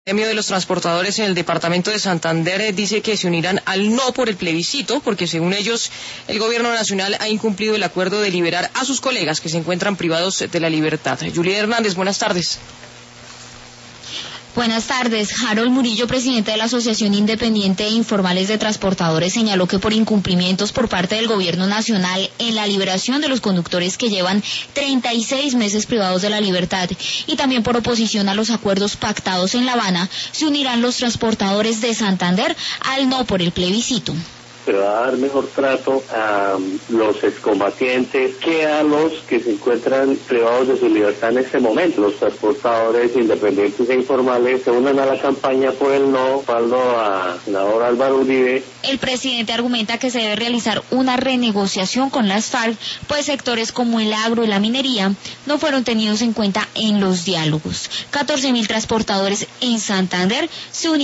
gremio de los transportadores en el departamento de Santander dice que se unirán al no por el plebiscito, porque según ellos, el gobierno nacional ha incumplido el acuerdo de liberar a sus colegas que se encuentran privados de la libertad. Julieta Hernández, buenas tardes. Buenas tardes. Harold Murillo, presidente de la Asociación Independiente de Informales de Transportadores, señaló que por incumplimientos por parte del gobierno nacional en la liberación de los conductores que llevan 36 meses privados de la libertad y también por oposición a los acuerdos pactados en La Habana, se unirán los transportadores de Santander al no por el plebiscito. Se va a dar mejor trato a los excombatientes que a los que se encuentran privados de su libertad en este momento. Los transportadores independientes e informales se unen a la campaña por el no, respaldo a la senadora Álvaro Uribe. El presidente argumenta que se debe realizar una renegociación con las FARC, pues sectores como el agro y la minería no fueron tenidos en cuenta en los diálogos. 14.000 transportadores en Santander se unieron